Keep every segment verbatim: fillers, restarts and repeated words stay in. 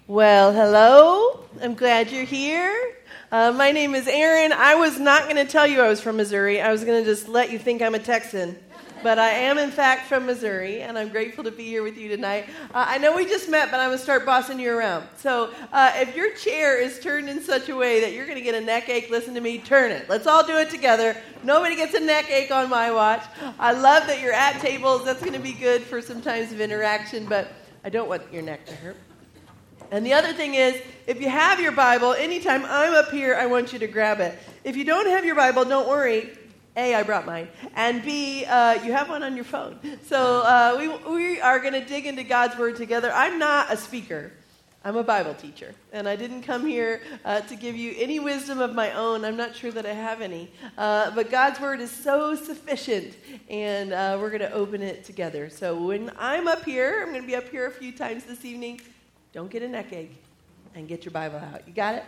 Well, hello. I'm glad you're here. Uh, my name is Erin. I was not going to tell you I was from Missouri. I was going to just let you think I'm a Texan. But I am, in fact, from Missouri, and I'm grateful to be here with you tonight. Uh, I know we just met, but I'm going to start bossing you around. So uh, if your chair is turned in such a way that you're going to get a neck ache, listen to me, turn it. Let's all do it together. Nobody gets a neck ache on my watch. I love that you're at tables. That's going to be good for some times of interaction, but I don't want your neck to hurt. And the other thing is, if you have your Bible, anytime I'm up here, I want you to grab it. If you don't have your Bible, don't worry. A, I brought mine. And B, uh, you have one on your phone. So uh, we, we are going to dig into God's Word together. I'm not a speaker. I'm a Bible teacher. And I didn't come here uh, to give you any wisdom of my own. I'm not sure that I have any. Uh, but God's Word is so sufficient. And uh, we're going to open it together. So when I'm up here, I'm going to be up here a few times this evening. Don't get a neck ache and get your Bible out. You got it?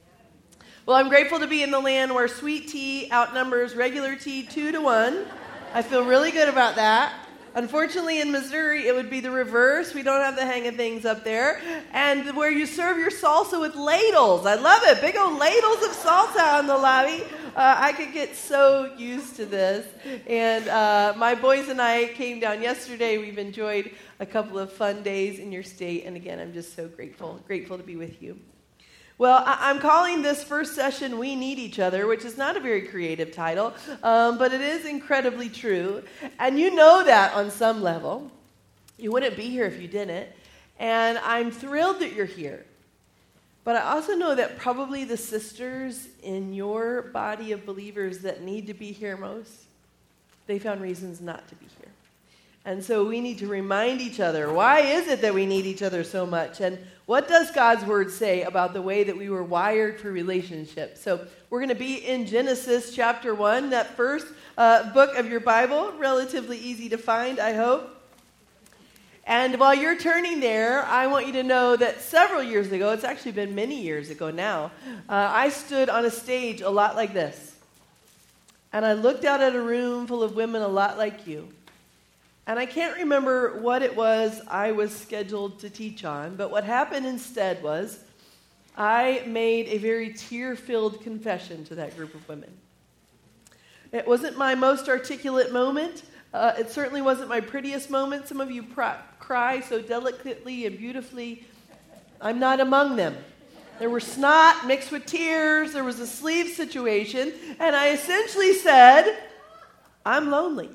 Well, I'm grateful to be in the land where sweet tea outnumbers regular tea two to one. I feel really good about that. Unfortunately, in Missouri, it would be the reverse. We don't have the hang of things up there. And where you serve your salsa with ladles. I love it. Big old ladles of salsa in the lobby. Uh, I could get so used to this. And uh, my boys and I came down yesterday. We've enjoyed a couple of fun days in your state. And again, I'm just so grateful, grateful to be with you. Well, I- I'm calling this first session, We Need Each Other, which is not a very creative title, um, but it is incredibly true. And you know that on some level. You wouldn't be here if you didn't. And I'm thrilled that you're here. But I also know that probably the sisters in your body of believers that need to be here most, they found reasons not to be here. And so we need to remind each other, why is it that we need each other so much? And what does God's Word say about the way that we were wired for relationships? So we're going to be in Genesis chapter one, that first uh, book of your Bible, relatively easy to find, I hope. And while you're turning there, I want you to know that several years ago, it's actually been many years ago now, uh, I stood on a stage a lot like this. And I looked out at a room full of women a lot like you. And I can't remember what it was I was scheduled to teach on, but what happened instead was I made a very tear-filled confession to that group of women. It wasn't my most articulate moment. Uh, it certainly wasn't my prettiest moment. Some of you pr- cry so delicately and beautifully. I'm not among them. There were snot mixed with tears. There was a sleeve situation. And I essentially said, I'm lonely.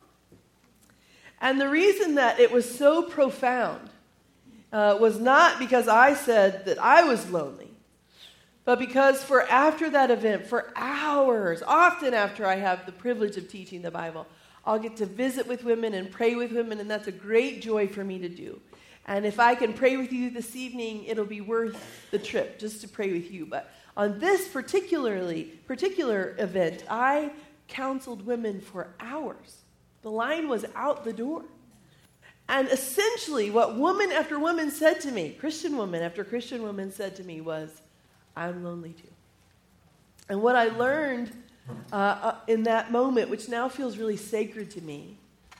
And the reason that it was so profound uh, was not because I said that I was lonely, but because for after that event, for hours, often after I have the privilege of teaching the Bible, I'll get to visit with women and pray with women, and that's a great joy for me to do. And if I can pray with you this evening, it'll be worth the trip just to pray with you. But on this particularly particular event, I counseled women for hours. The line was out the door. And essentially what woman after woman said to me, Christian woman after Christian woman said to me was, I'm lonely too. And what I learned uh, in that moment, which now feels really sacred to me,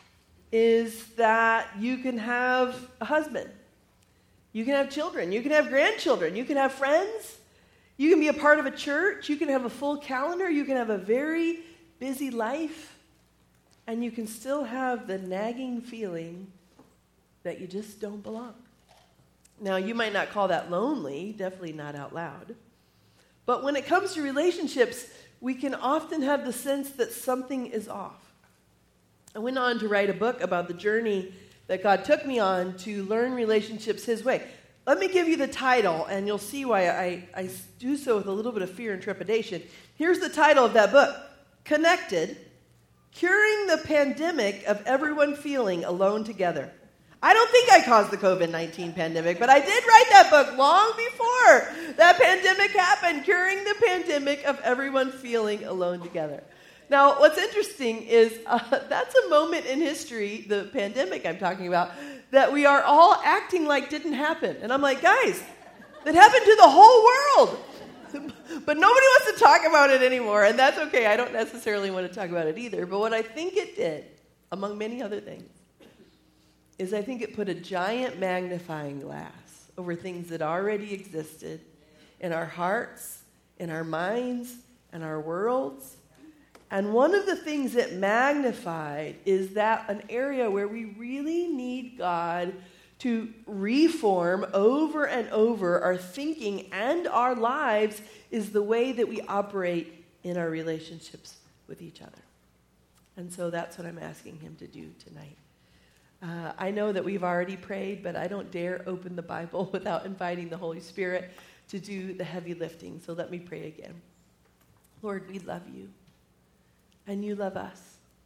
is that you can have a husband. You can have children. You can have grandchildren. You can have friends. You can be a part of a church. You can have a full calendar. You can have a very busy life. And you can still have the nagging feeling that you just don't belong. Now, you might not call that lonely, definitely not out loud. But when it comes to relationships, we can often have the sense that something is off. I went on to write a book about the journey that God took me on to learn relationships His way. Let me give you the title, and you'll see why I, I do so with a little bit of fear and trepidation. Here's the title of that book, Connected: Curing the Pandemic of Everyone Feeling Alone Together. I don't think I caused the covid nineteen pandemic, but I did write that book long before that pandemic happened, Curing the Pandemic of Everyone Feeling Alone Together. Now, what's interesting is uh, that's a moment in history, the pandemic I'm talking about, that we are all acting like didn't happen. And I'm like, guys, that happened to the whole world. But nobody wants to talk about it anymore, and that's okay. I don't necessarily want to talk about it either. But what I think it did, among many other things, is I think it put a giant magnifying glass over things that already existed in our hearts, in our minds, and our worlds. And one of the things that magnified is that an area where we really need God to reform over and over our thinking and our lives is the way that we operate in our relationships with each other. And so that's what I'm asking him to do tonight. Uh, I know that we've already prayed, but I don't dare open the Bible without inviting the Holy Spirit to do the heavy lifting. So let me pray again. Lord, we love you, and you love us.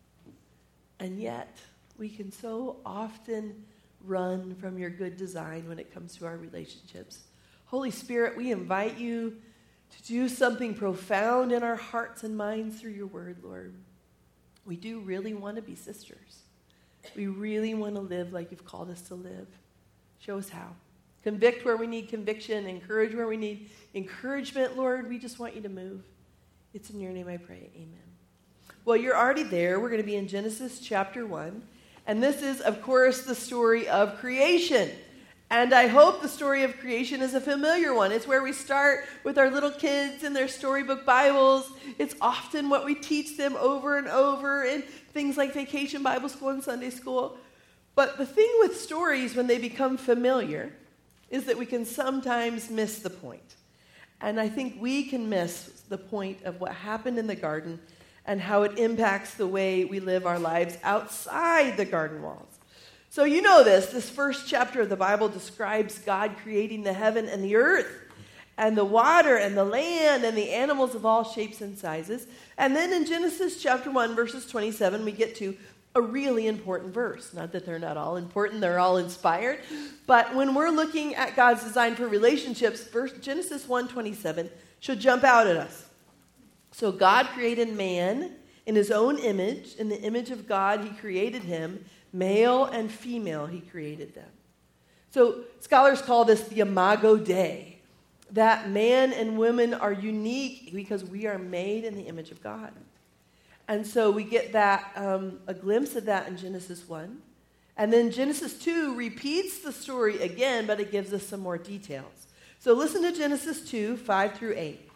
And yet, we can so often run from your good design when it comes to our relationships. Holy Spirit, we invite you to do something profound in our hearts and minds through your word, Lord. We do really want to be sisters. We really want to live like you've called us to live. Show us how. Convict where we need conviction. Encourage where we need encouragement, Lord. We just want you to move. It's in your name I pray. Amen. Well, you're already there. We're going to be in Genesis chapter one. And this is, of course, the story of creation. And I hope the story of creation is a familiar one. It's where we start with our little kids in their storybook Bibles. It's often what we teach them over and over in things like Vacation Bible School and Sunday School. But the thing with stories when they become familiar is that we can sometimes miss the point. And I think we can miss the point of what happened in the garden and how it impacts the way we live our lives outside the garden walls. So you know this. This first chapter of the Bible describes God creating the heaven and the earth and the water and the land and the animals of all shapes and sizes. And then in Genesis chapter one, verses twenty-seven, we get to a really important verse. Not that they're not all important. They're all inspired. But when we're looking at God's design for relationships, verse, Genesis one twenty-seven should jump out at us. So God created man in his own image. In the image of God, he created him. Male and female, he created them. So scholars call this the Imago Dei, that man and women are unique because we are made in the image of God. And so we get that um, a glimpse of that in Genesis one. And then Genesis two repeats the story again, but it gives us some more details. So listen to Genesis two, five through eight.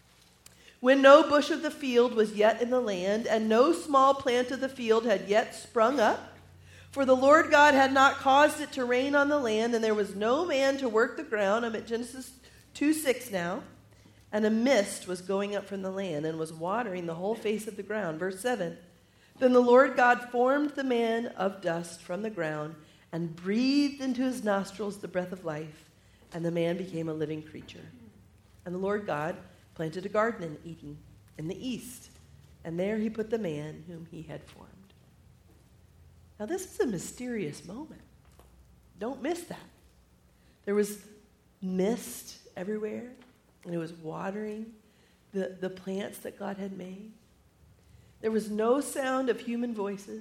When no bush of the field was yet in the land, and no small plant of the field had yet sprung up, for the Lord God had not caused it to rain on the land, and there was no man to work the ground. I'm at Genesis two six now. And a mist was going up from the land and was watering the whole face of the ground. Verse seven. Then the Lord God formed the man of dust from the ground and breathed into his nostrils the breath of life, and the man became a living creature. And the Lord God planted a garden in Eden in the east, and there he put the man whom he had formed. Now, this is a mysterious moment. Don't miss that. There was mist everywhere, and it was watering the, the plants that God had made. There was no sound of human voices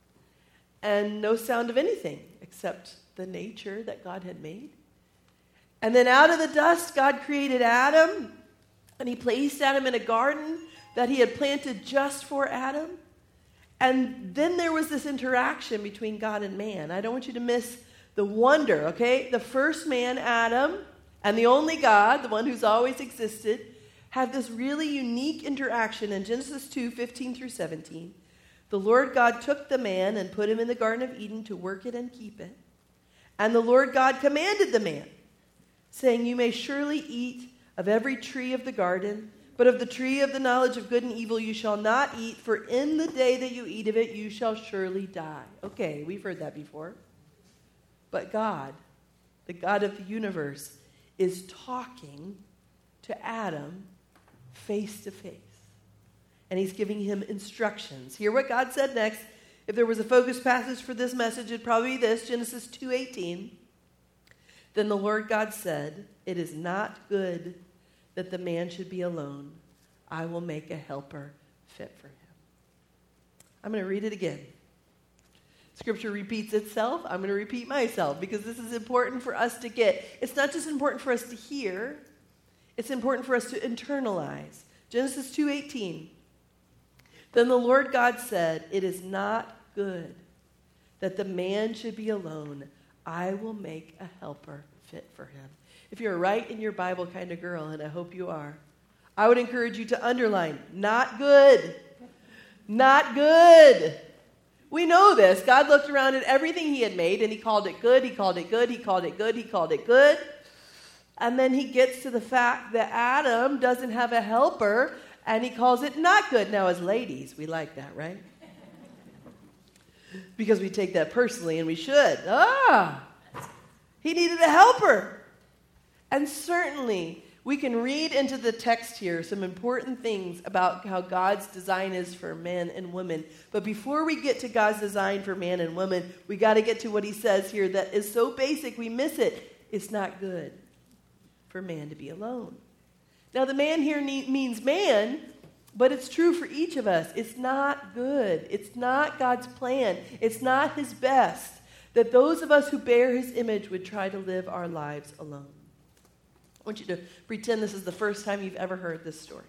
and no sound of anything except the nature that God had made. And then out of the dust, God created Adam, and he placed Adam in a garden that he had planted just for Adam. And then there was this interaction between God and man. I don't want you to miss the wonder, okay? The first man, Adam, and the only God, the one who's always existed, had this really unique interaction in Genesis two, fifteen through seventeen. The Lord God took the man and put him in the Garden of Eden to work it and keep it. And the Lord God commanded the man, saying, "You may surely eat of every tree of the garden, but of the tree of the knowledge of good and evil you shall not eat, for in the day that you eat of it, you shall surely die." Okay, we've heard that before. But God, the God of the universe, is talking to Adam face to face. And he's giving him instructions. Hear what God said next. If there was a focus passage for this message, it'd probably be this, Genesis two eighteen. Then the Lord God said, "It is not good that the man should be alone. I will make a helper fit for him." I'm going to read it again. Scripture repeats itself. I'm going to repeat myself because this is important for us to get. It's not just important for us to hear. It's important for us to internalize. Genesis two eighteen. Then the Lord God said, "It is not good that the man should be alone. I will make a helper fit for him. If you're a right in your Bible kind of girl, and I hope you are, I would encourage you to underline, not good. Not good. We know this. God looked around at everything he had made, and he called it good, he called it good, he called it good, he called it good. And then he gets to the fact that Adam doesn't have a helper, and he calls it not good. Now, as ladies, we like that, right? Because we take that personally, and we should. Ah, he needed a helper. And certainly, we can read into the text here some important things about how God's design is for men and women. But before we get to God's design for man and woman, we got to get to what he says here that is so basic we miss it. It's not good for man to be alone. Now, the man here ne- means man, but it's true for each of us. It's not good. It's not God's plan. It's not his best that those of us who bear his image would try to live our lives alone. I want you to pretend this is the first time you've ever heard this story.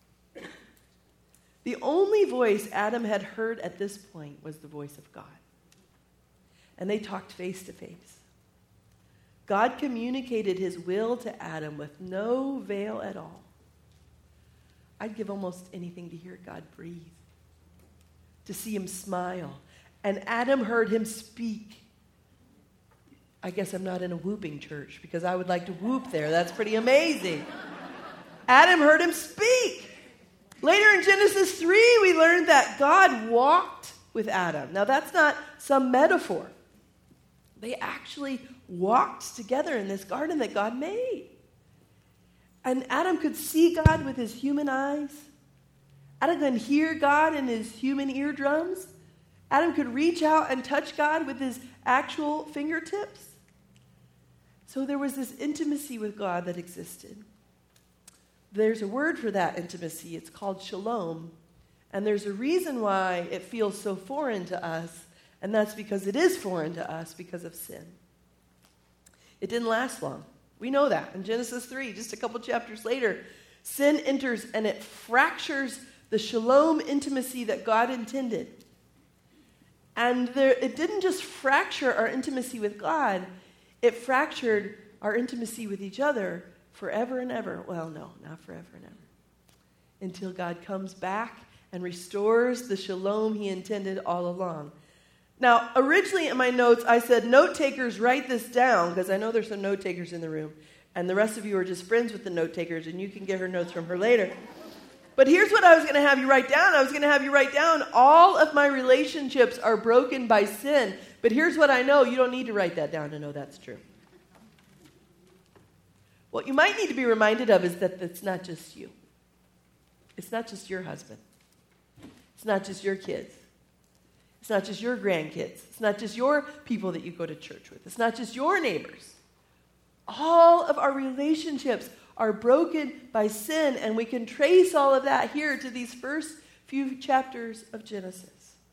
The only voice Adam had heard at this point was the voice of God. And they talked face to face. God communicated his will to Adam with no veil at all. I'd give almost anything to hear God breathe, to see him smile. And Adam heard him speak. I guess I'm not in a whooping church because I would like to whoop there. That's pretty amazing. Adam heard him speak. Later in Genesis three, we learned that God walked with Adam. Now, that's not some metaphor. They actually walked together in this garden that God made. And Adam could see God with his human eyes. Adam could hear God in his human eardrums. Adam could reach out and touch God with his actual fingertips. So there was this intimacy with God that existed. There's a word for that intimacy. It's called shalom. And there's a reason why it feels so foreign to us, and that's because it is foreign to us because of sin. It didn't last long. We know that. In Genesis three, just a couple chapters later, sin enters and it fractures the shalom intimacy that God intended. And there, it didn't just fracture our intimacy with God, it fractured our intimacy with each other forever and ever. Well, no, not forever and ever. Until God comes back and restores the shalom he intended all along. Now, originally in my notes, I said, note takers, write this down, because I know there's some note takers in the room. And the rest of you are just friends with the note takers, and you can get her notes from her later. But here's what I was going to have you write down. I was going to have you write down, all of my relationships are broken by sin. But here's what I know. You don't need to write that down to know that's true. What you might need to be reminded of is that it's not just you. It's not just your husband. It's not just your kids. It's not just your grandkids. It's not just your people that you go to church with. It's not just your neighbors. All of our relationships are broken by sin, and we can trace all of that here to these first few chapters of Genesis.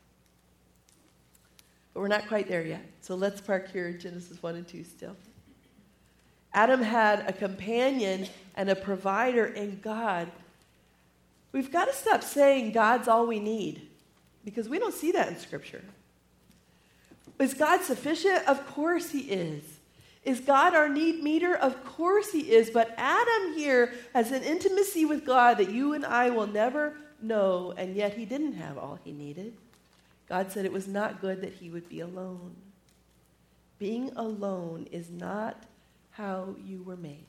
But we're not quite there yet, so let's park here in Genesis one and two still. Adam had a companion and a provider in God. We've got to stop saying God's all we need, because we don't see that in Scripture. Is God sufficient? Of course he is. Is God our need meter? Of course he is. But Adam here has an intimacy with God that you and I will never know, and yet he didn't have all he needed. God said it was not good that he would be alone. Being alone is not how you were made.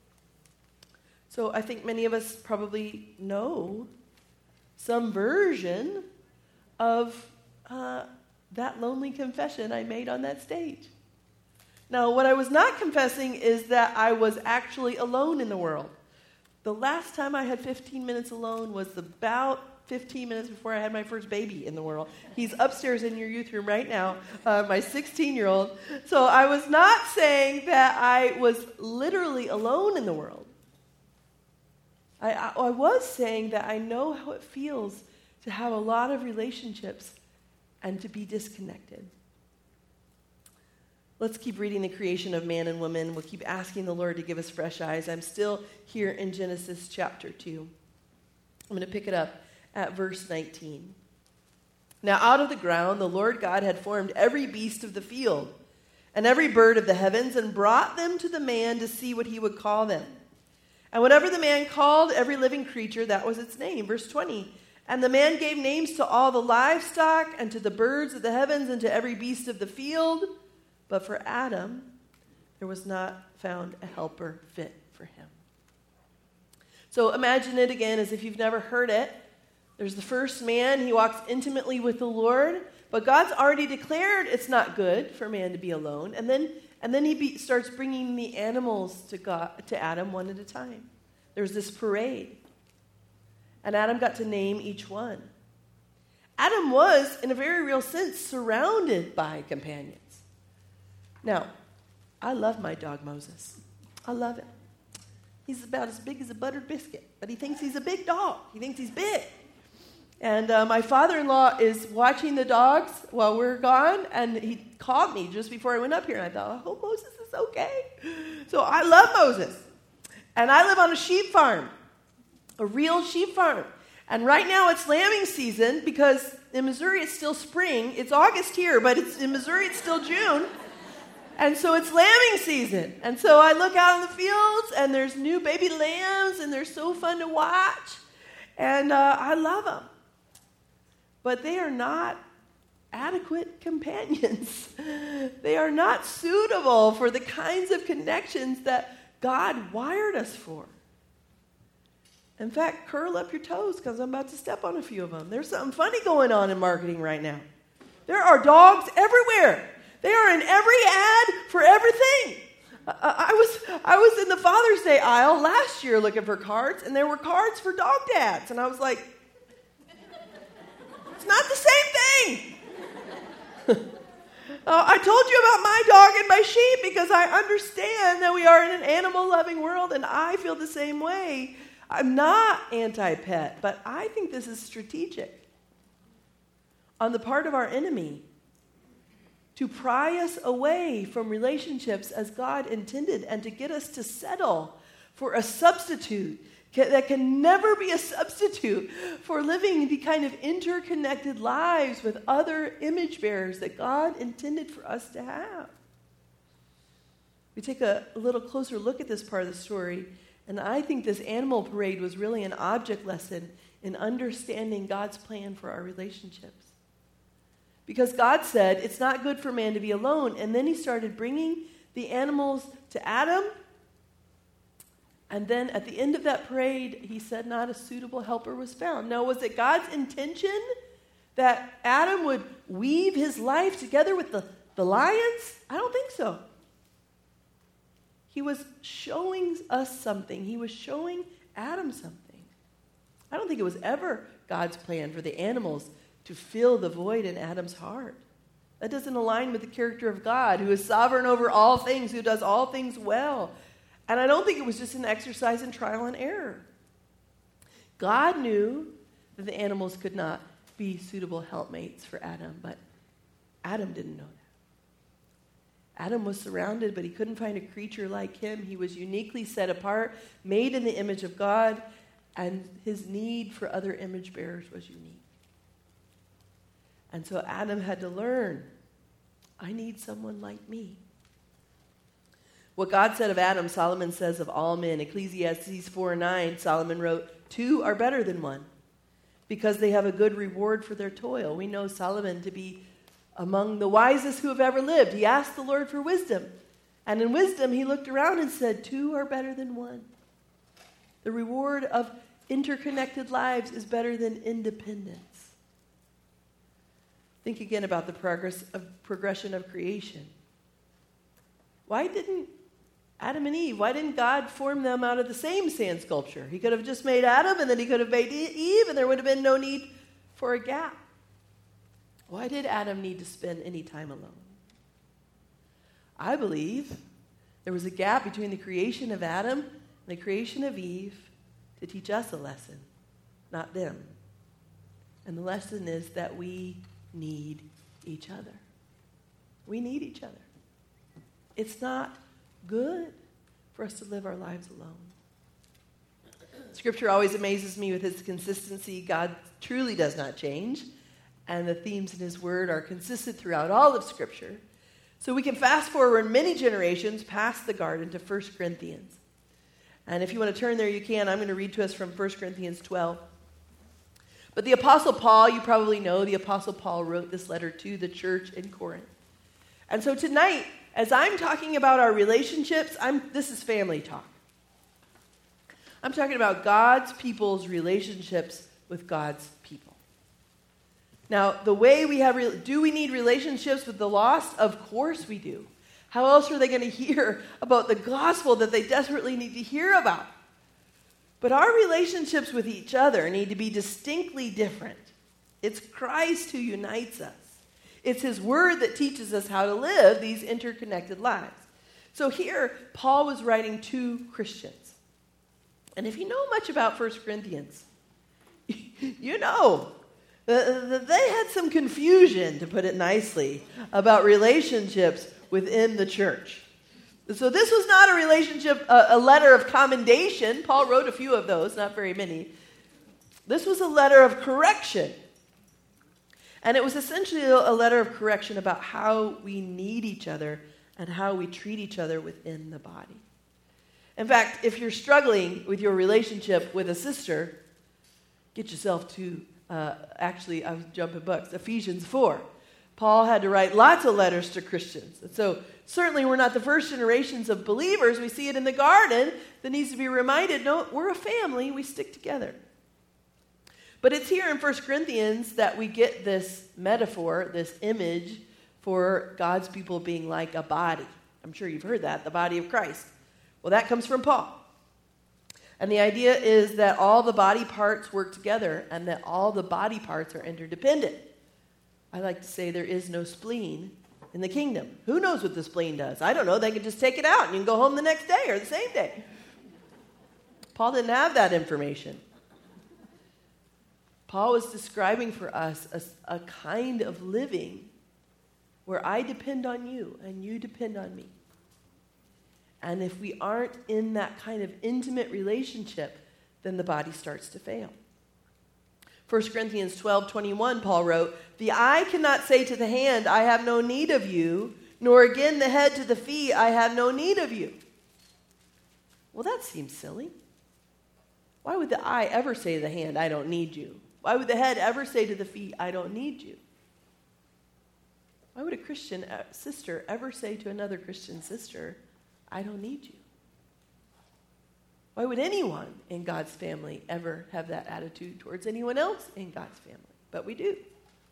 So I think many of us probably know some version of uh, that lonely confession I made on that stage. Now, what I was not confessing is that I was actually alone in the world. The last time I had fifteen minutes alone was about fifteen minutes before I had my first baby in the world. He's upstairs in your youth room right now, uh, my sixteen-year-old. So I was not saying that I was literally alone in the world. I, I, I was saying that I know how it feels to have a lot of relationships and to be disconnected. Let's keep reading the creation of man and woman. We'll keep asking the Lord to give us fresh eyes. I'm still here in Genesis chapter two. I'm going to pick it up at verse nineteen. Now out of the ground the Lord God had formed every beast of the field and every bird of the heavens, and brought them to the man to see what he would call them. And whatever the man called every living creature, that was its name. Verse twenty. And the man gave names to all the livestock, and to the birds of the heavens, and to every beast of the field. But for Adam, there was not found a helper fit for him. So imagine it again as if you've never heard it. There's the first man. He walks intimately with the Lord. But God's already declared it's not good for man to be alone. And then, and then he be, starts bringing the animals to, God, to Adam one at a time. There's this parade. And Adam got to name each one. Adam was, in a very real sense, surrounded by companions. Now, I love my dog Moses. I love him. He's about as big as a buttered biscuit, but he thinks he's a big dog. He thinks he's big. And uh, my father-in-law is watching the dogs while we're gone, and he called me just before I went up here, and I thought, I hope Moses is okay. So I love Moses. And I live on a sheep farm, a real sheep farm. And right now it's lambing season because in Missouri it's still spring. It's August here, but it's in Missouri it's still June. And so it's lambing season. And so I look out in the fields, and there's new baby lambs, and they're so fun to watch. And uh, I love them. But they are not adequate companions. They are not suitable for the kinds of connections that God wired us for. In fact, curl up your toes because I'm about to step on a few of them. There's something funny going on in marketing right now. There are dogs everywhere. They are in every ad for everything. I, I was I was in the Father's Day aisle last year looking for cards, and there were cards for dog dads. And I was like, it's not the same thing. uh, I told you about my dog and my sheep because I understand that we are in an animal-loving world, and I feel the same way. I'm not anti-pet, but I think this is strategic on the part of our enemy to pry us away from relationships as God intended and to get us to settle for a substitute that can never be a substitute for living the kind of interconnected lives with other image bearers that God intended for us to have. We take a, a little closer look at this part of the story, and I think this animal parade was really an object lesson in understanding God's plan for our relationships. Because God said, it's not good for man to be alone, and then he started bringing the animals to Adam. And then at the end of that parade, he said not a suitable helper was found. Now, was it God's intention that Adam would weave his life together with the, the lions? I don't think so. He was showing us something. He was showing Adam something. I don't think it was ever God's plan for the animals to fill the void in Adam's heart. That doesn't align with the character of God, who is sovereign over all things, who does all things well. And I don't think it was just an exercise in trial and error. God knew that the animals could not be suitable helpmates for Adam, but Adam didn't know that. Adam was surrounded, but he couldn't find a creature like him. He was uniquely set apart, made in the image of God, and his need for other image bearers was unique. And so Adam had to learn, I need someone like me. What God said of Adam, Solomon says of all men. Ecclesiastes four nine, Solomon wrote, two are better than one because they have a good reward for their toil. We know Solomon to be among the wisest who have ever lived. He asked the Lord for wisdom. And in wisdom, he looked around and said, two are better than one. The reward of interconnected lives is better than independence. Think again about the progress of progression of creation. Why didn't Adam and Eve, why didn't God form them out of the same sand sculpture? He could have just made Adam, and then he could have made Eve, and there would have been no need for a gap. Why did Adam need to spend any time alone? I believe there was a gap between the creation of Adam and the creation of Eve to teach us a lesson, not them. And the lesson is that we need each other. We need each other. It's not good for us to live our lives alone. Scripture always amazes me with its consistency. God truly does not change, and the themes in his word are consistent throughout all of Scripture. So we can fast forward many generations past the garden to First Corinthians. And if you want to turn there, you can. I'm going to read to us from First Corinthians twelve. But the Apostle Paul, you probably know, the Apostle Paul wrote this letter to the church in Corinth. And so tonight, as I'm talking about our relationships, I'm, this is family talk. I'm talking about God's people's relationships with God's people. Now, the way we have, do we need relationships with the lost? Of course we do. How else are they going to hear about the gospel that they desperately need to hear about? But our relationships with each other need to be distinctly different. It's Christ who unites us. It's his word that teaches us how to live these interconnected lives. So here, Paul was writing to Christians. And if you know much about First Corinthians, you know that they had some confusion, to put it nicely, about relationships within the church. So this was not a relationship, a, a letter of commendation. Paul wrote a few of those, not very many. This was a letter of correction. And it was essentially a letter of correction about how we need each other and how we treat each other within the body. In fact, if you're struggling with your relationship with a sister, get yourself to, uh, actually, I was jumping books, Ephesians four. Paul had to write lots of letters to Christians. And so certainly we're not the first generations of believers. We see it in the garden that needs to be reminded, no, we're a family. We stick together. But it's here in First Corinthians that we get this metaphor, this image for God's people being like a body. I'm sure you've heard that, the body of Christ. Well, that comes from Paul. And the idea is that all the body parts work together and that all the body parts are interdependent. I like to say there is no spleen in the kingdom. Who knows what the spleen does? I don't know. They can just take it out and you can go home the next day or the same day. Paul didn't have that information. Paul was describing for us a, a kind of living where I depend on you and you depend on me. And if we aren't in that kind of intimate relationship, then the body starts to fail. First Corinthians twelve twenty-one, Paul wrote, "The eye cannot say to the hand, I have no need of you, nor again the head to the feet, I have no need of you." Well, that seems silly. Why would the eye ever say to the hand, I don't need you? Why would the head ever say to the feet, I don't need you? Why would a Christian sister ever say to another Christian sister, I don't need you? Why would anyone in God's family ever have that attitude towards anyone else in God's family? But we do.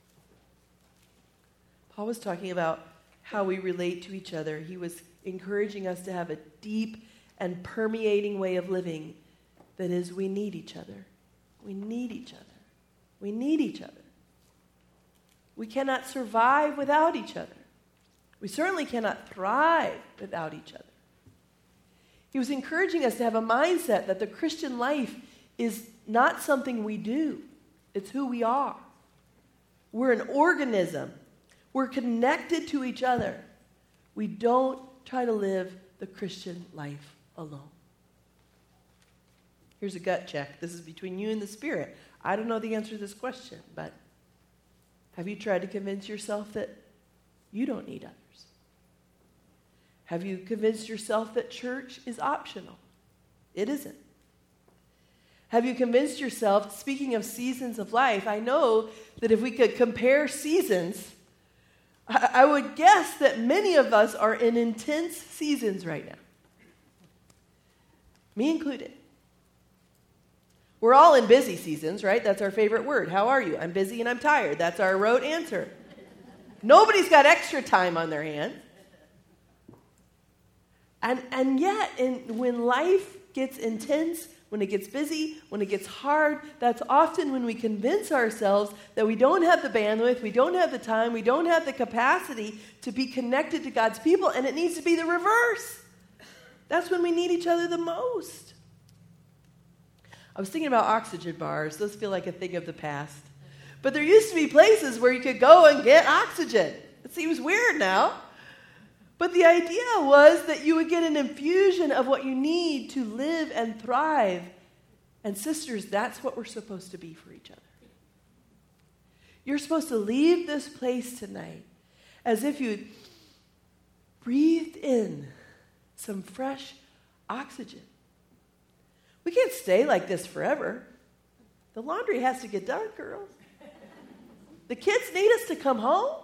Paul was talking about how we relate to each other. He was encouraging us to have a deep and permeating way of living that is, we need each other. We need each other. We need each other. We cannot survive without each other. We certainly cannot thrive without each other. He was encouraging us to have a mindset that the Christian life is not something we do. It's who we are. We're an organism. We're connected to each other. We don't try to live the Christian life alone. Here's a gut check. This is between you and the Spirit. I don't know the answer to this question, but have you tried to convince yourself that you don't need others? Have you convinced yourself that church is optional? It isn't. Have you convinced yourself, speaking of seasons of life, I know that if we could compare seasons, I, I would guess that many of us are in intense seasons right now. Me included. We're all in busy seasons, right? That's our favorite word. How are you? I'm busy and I'm tired. That's our rote answer. Nobody's got extra time on their hands. And and yet, in, when life gets intense, when it gets busy, when it gets hard, that's often when we convince ourselves that we don't have the bandwidth, we don't have the time, we don't have the capacity to be connected to God's people, and it needs to be the reverse. That's when we need each other the most. I was thinking about oxygen bars. Those feel like a thing of the past. But there used to be places where you could go and get oxygen. It seems weird now. But the idea was that you would get an infusion of what you need to live and thrive. And sisters, that's what we're supposed to be for each other. You're supposed to leave this place tonight as if you'd breathed in some fresh oxygen. We can't stay like this forever. The laundry has to get done, girls. The kids need us to come home.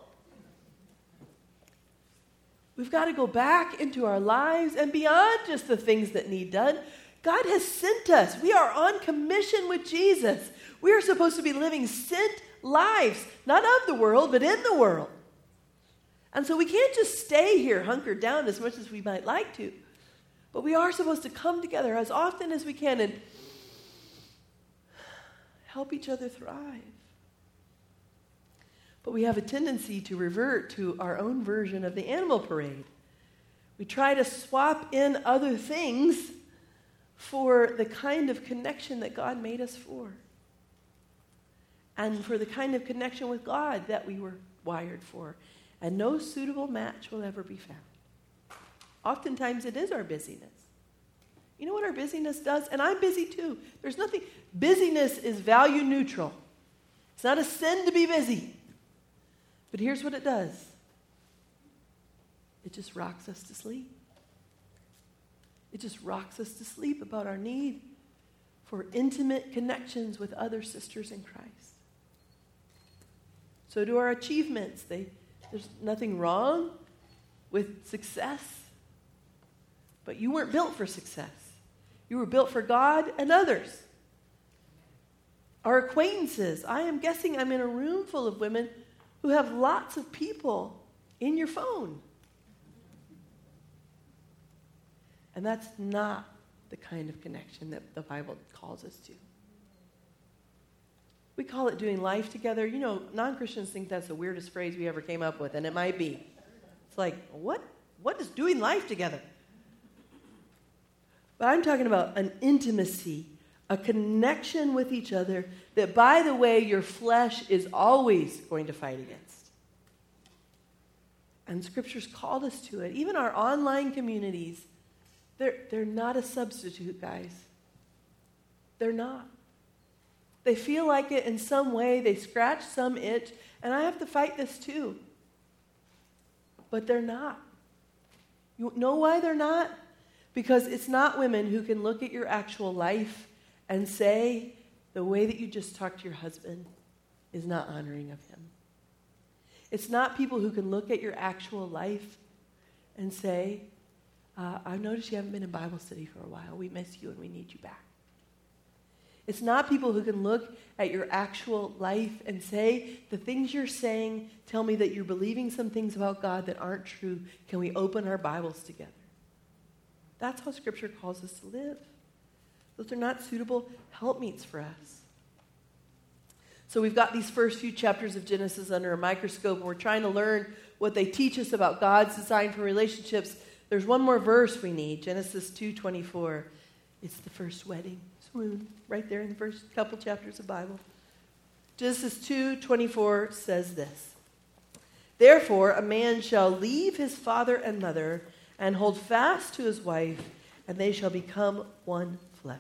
We've got to go back into our lives and beyond just the things that need done. God has sent us. We are on commission with Jesus. We are supposed to be living sent lives, not of the world, but in the world. And so we can't just stay here hunkered down as much as we might like to. But we are supposed to come together as often as we can and help each other thrive. But we have a tendency to revert to our own version of the animal parade. We try to swap in other things for the kind of connection that God made us for. And for the kind of connection with God that we were wired for. And no suitable match will ever be found. Oftentimes it is our busyness. You know what our busyness does? And I'm busy too. There's nothing, busyness is value neutral. It's not a sin to be busy. But here's what it does. It just rocks us to sleep. It just rocks us to sleep about our need for intimate connections with other sisters in Christ. So do our achievements. They, there's nothing wrong with success. But you weren't built for success. You were built for God and others. Our acquaintances. I am guessing I'm in a room full of women who have lots of people in your phone. And that's not the kind of connection that the Bible calls us to. We call it doing life together. You know, non-Christians think that's the weirdest phrase we ever came up with, and it might be. It's like, what? What is doing life together? But I'm talking about an intimacy, a connection with each other that, by the way, your flesh is always going to fight against. And Scripture's called us to it. Even our online communities, they're, they're not a substitute, guys. They're not. They feel like it in some way. They scratch some itch. And I have to fight this too. But they're not. You know why they're not? Because it's not women who can look at your actual life and say, the way that you just talked to your husband is not honoring of him. It's not people who can look at your actual life and say, uh, I've noticed you haven't been in Bible study for a while. We miss you and we need you back. It's not people who can look at your actual life and say, the things you're saying tell me that you're believing some things about God that aren't true. Can we open our Bibles together? That's how Scripture calls us to live. Those are not suitable helpmeets for us. So we've got these first few chapters of Genesis under a microscope, and we're trying to learn what they teach us about God's design for relationships. There's one more verse we need, Genesis two twenty-four. It's the first wedding swoon, right there in the first couple chapters of the Bible. Genesis two twenty-four says this. Therefore, a man shall leave his father and mother and hold fast to his wife, and they shall become one flesh.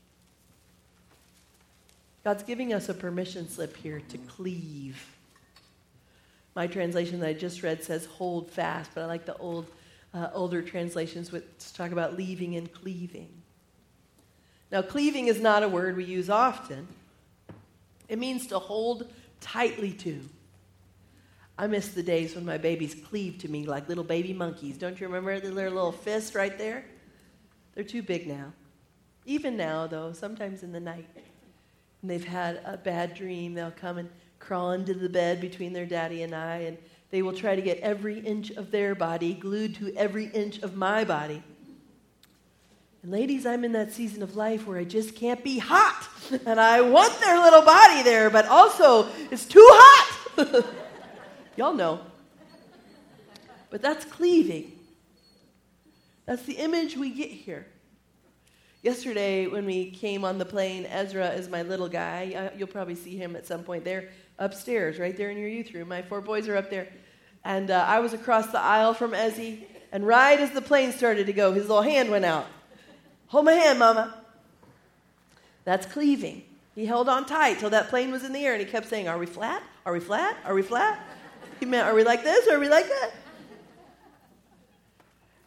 God's giving us a permission slip here to cleave. My translation that I just read says hold fast, but I like the old, uh, older translations which talk about leaving and cleaving. Now, cleaving is not a word we use often. It means to hold tightly to. I miss the days when my babies cleaved to me like little baby monkeys. Don't you remember their little fist right there? They're too big now. Even now, though, sometimes in the night, when they've had a bad dream, they'll come and crawl into the bed between their daddy and I, and they will try to get every inch of their body glued to every inch of my body. And ladies, I'm in that season of life where I just can't be hot. And I want their little body there, but also it's too hot. Y'all know. But that's cleaving. That's the image we get here. Yesterday, when we came on the plane, Ezra is my little guy. You'll probably see him at some point. They're upstairs, right there in your youth room. My four boys are up there. And uh, I was across the aisle from Ezzy, and right as the plane started to go, his little hand went out. Hold my hand, Mama. That's cleaving. He held on tight till that plane was in the air, and he kept saying, are we flat? Are we flat? Are we flat? He meant, are we like this or are we like that?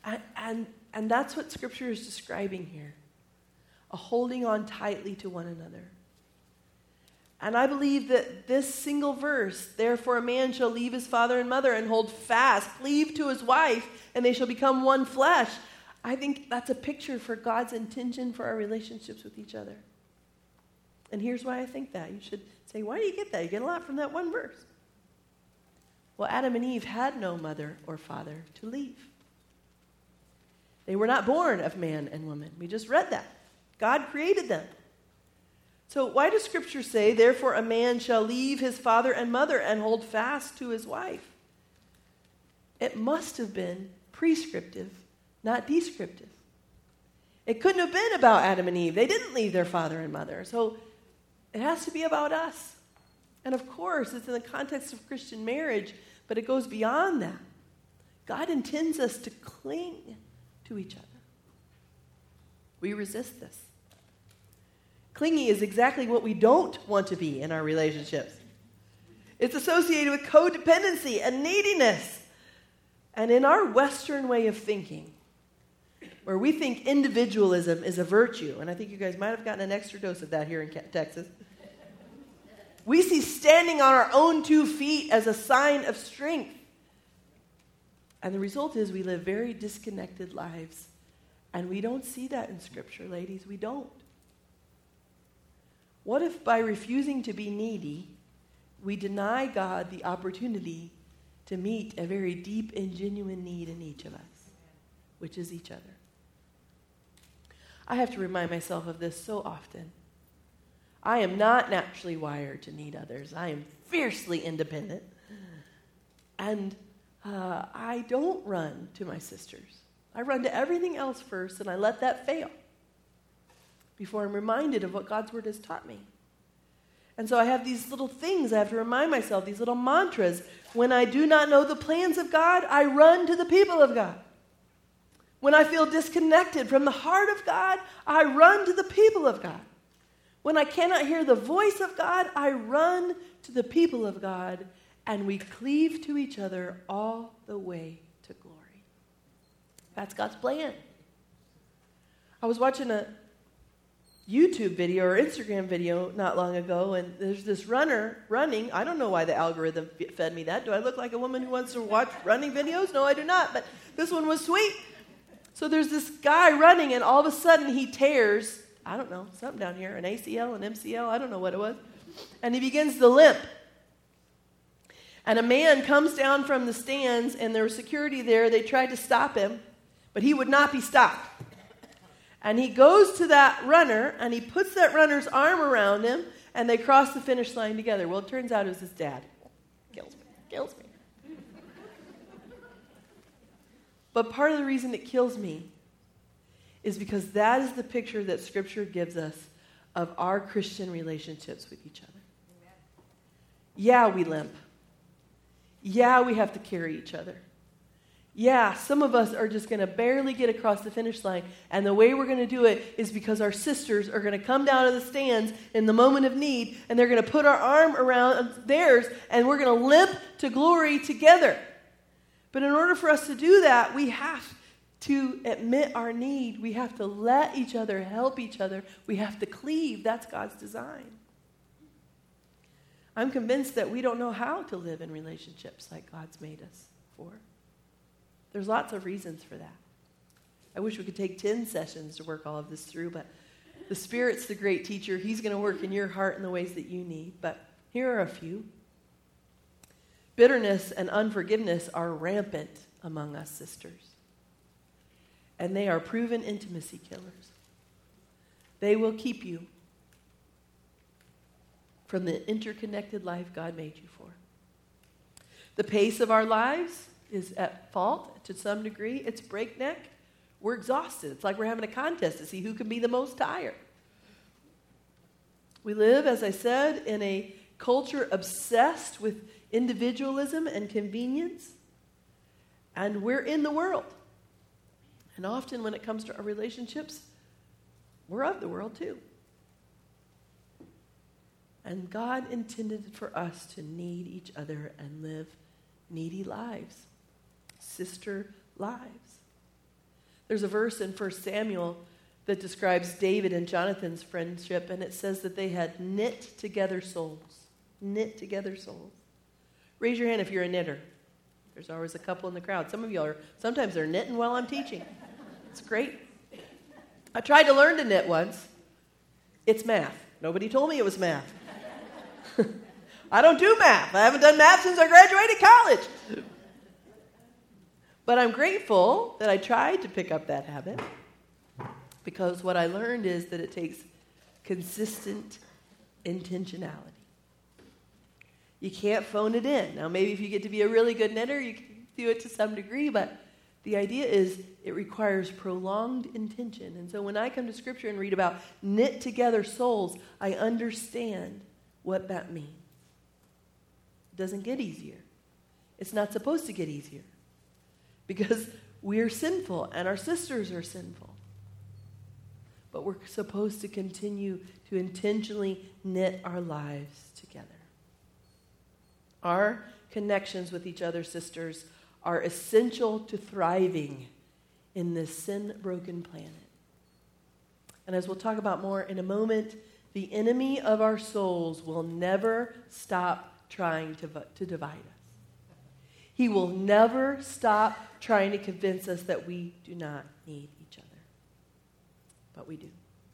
And, and, and that's what Scripture is describing here. A holding on tightly to one another. And I believe that this single verse, therefore a man shall leave his father and mother and hold fast, cleave to his wife, and they shall become one flesh. I think that's a picture for God's intention for our relationships with each other. And here's why I think that. You should say, why do you get that? You get a lot from that one verse. Well, Adam and Eve had no mother or father to leave. They were not born of man and woman. We just read that. God created them. So why does Scripture say, therefore a man shall leave his father and mother and hold fast to his wife? It must have been prescriptive, not descriptive. It couldn't have been about Adam and Eve. They didn't leave their father and mother. So it has to be about us. And of course, it's in the context of Christian marriage, but it goes beyond that. God intends us to cling to each other. We resist this. Clingy is exactly what we don't want to be in our relationships. It's associated with codependency and neediness. And in our Western way of thinking, where we think individualism is a virtue, and I think you guys might have gotten an extra dose of that here in Texas, we see standing on our own two feet as a sign of strength. And the result is we live very disconnected lives. And we don't see that in Scripture, ladies. We don't. What if by refusing to be needy, we deny God the opportunity to meet a very deep and genuine need in each of us, which is each other? I have to remind myself of this so often. I am not naturally wired to need others. I am fiercely independent. And uh, I don't run to my sisters. I run to everything else first, and I let that fail before I'm reminded of what God's Word has taught me. And so I have these little things I have to remind myself, these little mantras. When I do not know the plans of God, I run to the people of God. When I feel disconnected from the heart of God, I run to the people of God. When I cannot hear the voice of God, I run to the people of God, and we cleave to each other all the way to glory. That's God's plan. I was watching a YouTube video or Instagram video not long ago, and there's this runner running. I don't know why the algorithm fed me that. Do I look like a woman who wants to watch running videos? No, I do not, but this one was sweet. So there's this guy running, and all of a sudden he tears, I don't know, something down here, an A C L, an M C L, I don't know what it was, and he begins to limp. And a man comes down from the stands, and there was security there. They tried to stop him, but he would not be stopped. And he goes to that runner, and he puts that runner's arm around him, and they cross the finish line together. Well, it turns out it was his dad. Kills me. Kills me. But part of the reason it kills me is because that is the picture that Scripture gives us of our Christian relationships with each other. Yeah, we limp. Yeah, we have to carry each other. Yeah, some of us are just going to barely get across the finish line. And the way we're going to do it is because our sisters are going to come down to the stands in the moment of need, and they're going to put our arm around theirs, and we're going to limp to glory together. But in order for us to do that, we have to admit our need. We have to let each other help each other. We have to cleave. That's God's design. I'm convinced that we don't know how to live in relationships like God's made us for. There's lots of reasons for that. I wish we could take ten sessions to work all of this through, but the Spirit's the great teacher. He's going to work in your heart in the ways that you need. But here are a few. Bitterness and unforgiveness are rampant among us sisters. And they are proven intimacy killers. They will keep you from the interconnected life God made you for. The pace of our lives is at fault to some degree. It's breakneck. We're exhausted. It's like we're having a contest to see who can be the most tired. We live, as I said, in a culture obsessed with individualism and convenience. And we're in the world. And often when it comes to our relationships, we're of the world too. And God intended for us to need each other and live needy lives, sister lives. There's a verse in First Samuel that describes David and Jonathan's friendship, and it says that they had knit together souls. Knit together souls. Raise your hand if you're a knitter. There's always a couple in the crowd. Some of you are, sometimes they're knitting while I'm teaching. It's great. I tried to learn to knit once. It's math. Nobody told me it was math. I don't do math. I haven't done math since I graduated college. But I'm grateful that I tried to pick up that habit, because what I learned is that it takes consistent intentionality. You can't phone it in. Now, maybe if you get to be a really good knitter, you can do it to some degree, but the idea is it requires prolonged intention. And so when I come to Scripture and read about knit together souls, I understand what that means. It doesn't get easier. It's not supposed to get easier, because we're sinful and our sisters are sinful. But we're supposed to continue to intentionally knit our lives together. Our connections with each other, sisters, are essential to thriving in this sin-broken planet. And as we'll talk about more in a moment, the enemy of our souls will never stop trying to, to divide us. He will never stop trying to convince us that we do not need each other. But we do.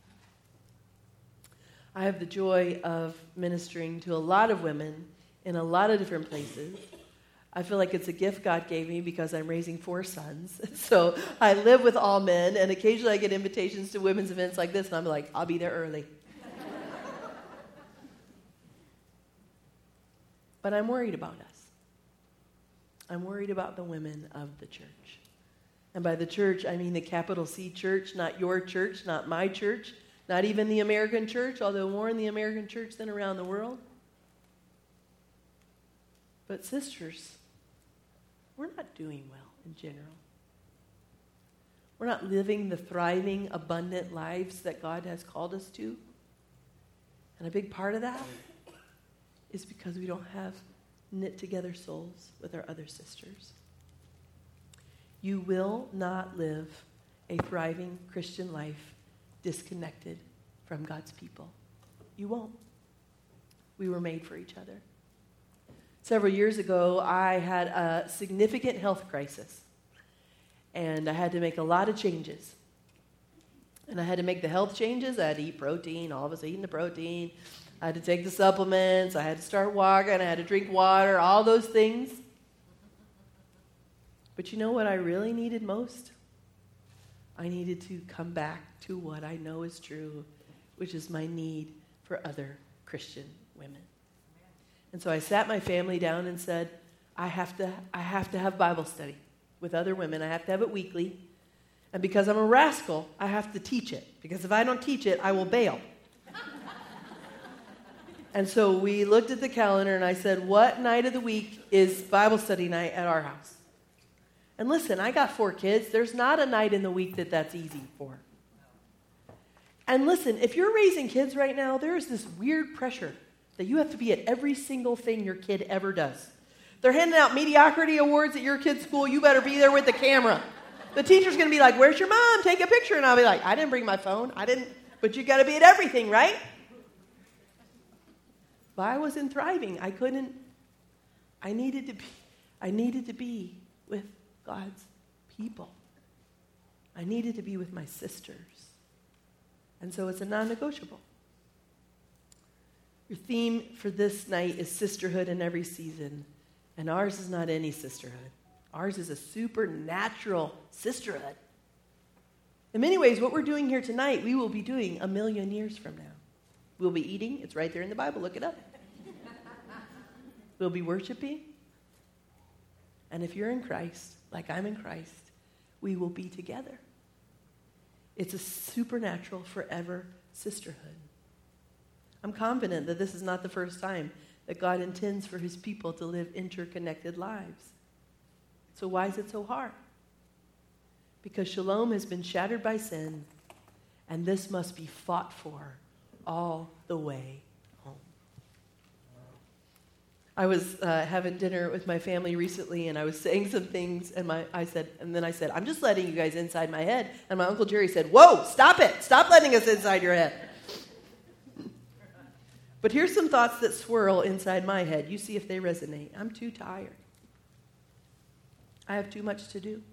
I have the joy of ministering to a lot of women in a lot of different places. I feel like it's a gift God gave me because I'm raising four sons. So I live with all men, and occasionally I get invitations to women's events like this, and I'm like, I'll be there early. But I'm worried about us. I'm worried about the women of the church. And by the church, I mean the capital C church, not your church, not my church, not even the American church, although more in the American church than around the world. But sisters, we're not doing well in general. We're not living the thriving, abundant lives that God has called us to. And a big part of that is because we don't have knit together souls with our other sisters. You will not live a thriving Christian life disconnected from God's people. You won't. We were made for each other. Several years ago, I had a significant health crisis, and I had to make a lot of changes. And I had to make the health changes. I had to eat protein, all of us eating the protein. I had to take the supplements. I had to start walking. I had to drink water, all those things. But you know what I really needed most? I needed to come back to what I know is true, which is my need for other Christian women. And so I sat my family down and said, I have to, I have to have Bible study with other women. I have to have it weekly. And because I'm a rascal, I have to teach it. Because if I don't teach it, I will bail. And so we looked at the calendar and I said, what night of the week is Bible study night at our house? And listen, I got four kids. There's not a night in the week that that's easy for. And listen, if you're raising kids right now, there is this weird pressure that you have to be at every single thing your kid ever does. They're handing out mediocrity awards at your kid's school. You better be there with the camera. The teacher's going to be like, where's your mom? Take a picture. And I'll be like, I didn't bring my phone. I didn't. But you got to be at everything, right? But I wasn't thriving. I couldn't. I needed to be. I needed to be with God's people. I needed to be with my sisters. And so it's a non-negotiable. Your theme for this night is sisterhood in every season. And ours is not any sisterhood. Ours is a supernatural sisterhood. In many ways, what we're doing here tonight, we will be doing a million years from now. We'll be eating. It's right there in the Bible. Look it up. We'll be worshiping. And if you're in Christ, like I'm in Christ, we will be together. It's a supernatural, forever sisterhood. I'm confident that this is not the first time that God intends for his people to live interconnected lives. So why is it so hard? Because shalom has been shattered by sin, and this must be fought for all the way home. I was uh, having dinner with my family recently, and I was saying some things, and my I said, and then I said, I'm just letting you guys inside my head. And my Uncle Jerry said, whoa, stop it. Stop letting us inside your head. But here's some thoughts that swirl inside my head. You see if they resonate. I'm too tired. I have too much to do.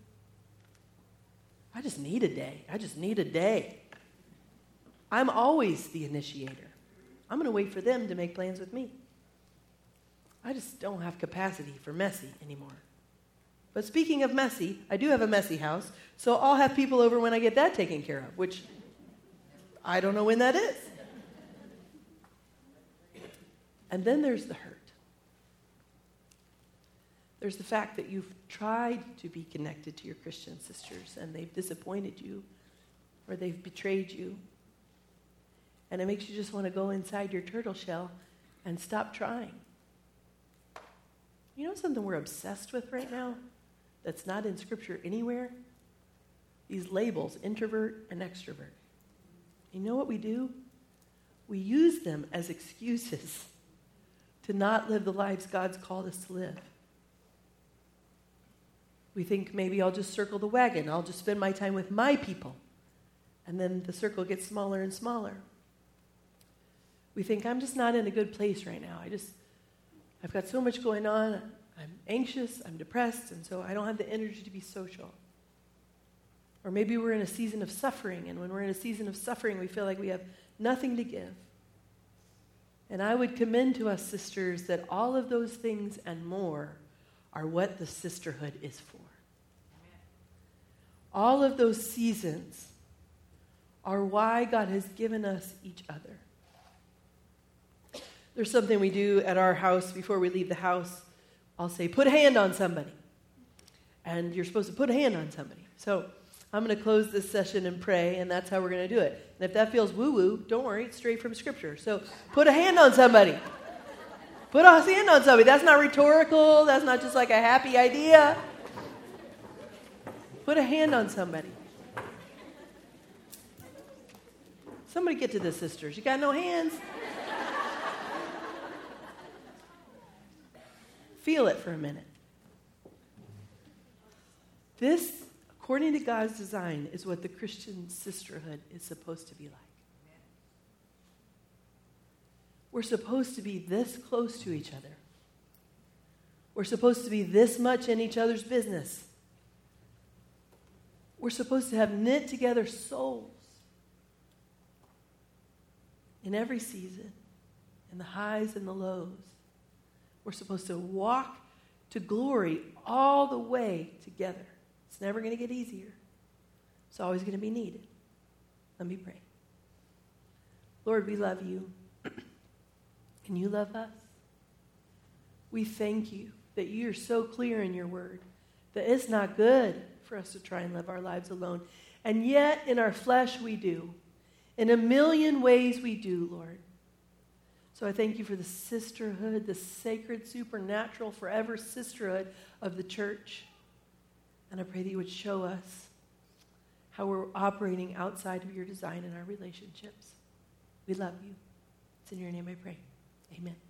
I just need a day. I just need a day. I'm always the initiator. I'm going to wait for them to make plans with me. I just don't have capacity for messy anymore. But speaking of messy, I do have a messy house, so I'll have people over when I get that taken care of, which I don't know when that is. And then there's the hurt. There's the fact that you've tried to be connected to your Christian sisters, and they've disappointed you, or they've betrayed you. And it makes you just want to go inside your turtle shell and stop trying. You know something we're obsessed with right now that's not in Scripture anywhere? These labels, introvert and extrovert. You know what we do? We use them as excuses to not live the lives God's called us to live. We think maybe I'll just circle the wagon. I'll just spend my time with my people. And then the circle gets smaller and smaller. We think I'm just not in a good place right now. I just I've got so much going on. I'm anxious, I'm depressed, and so I don't have the energy to be social. Or maybe we're in a season of suffering, and when we're in a season of suffering, we feel like we have nothing to give. And I would commend to us, sisters, that all of those things and more are what the sisterhood is for. Amen. All of those seasons are why God has given us each other. There's something we do at our house before we leave the house. I'll say, put a hand on somebody. And you're supposed to put a hand on somebody. So I'm going to close this session and pray, and that's how we're going to do it. And if that feels woo-woo, don't worry, it's straight from Scripture. So put a hand on somebody. Put a hand on somebody. That's not rhetorical. That's not just like a happy idea. Put a hand on somebody. Somebody get to the sisters. You got no hands? Feel it for a minute. This, according to God's design, is what the Christian sisterhood is supposed to be like. We're supposed to be this close to each other. We're supposed to be this much in each other's business. We're supposed to have knit together souls in every season, in the highs and the lows. We're supposed to walk to glory all the way together. It's never going to get easier. It's always going to be needed. Let me pray. Lord, we love you. And you love us. We thank you that you are so clear in your word that it's not good for us to try and live our lives alone. And yet, in our flesh, we do. In a million ways, we do, Lord. So I thank you for the sisterhood, the sacred, supernatural, forever sisterhood of the church. And I pray that you would show us how we're operating outside of your design in our relationships. We love you. It's in your name I pray. Amen.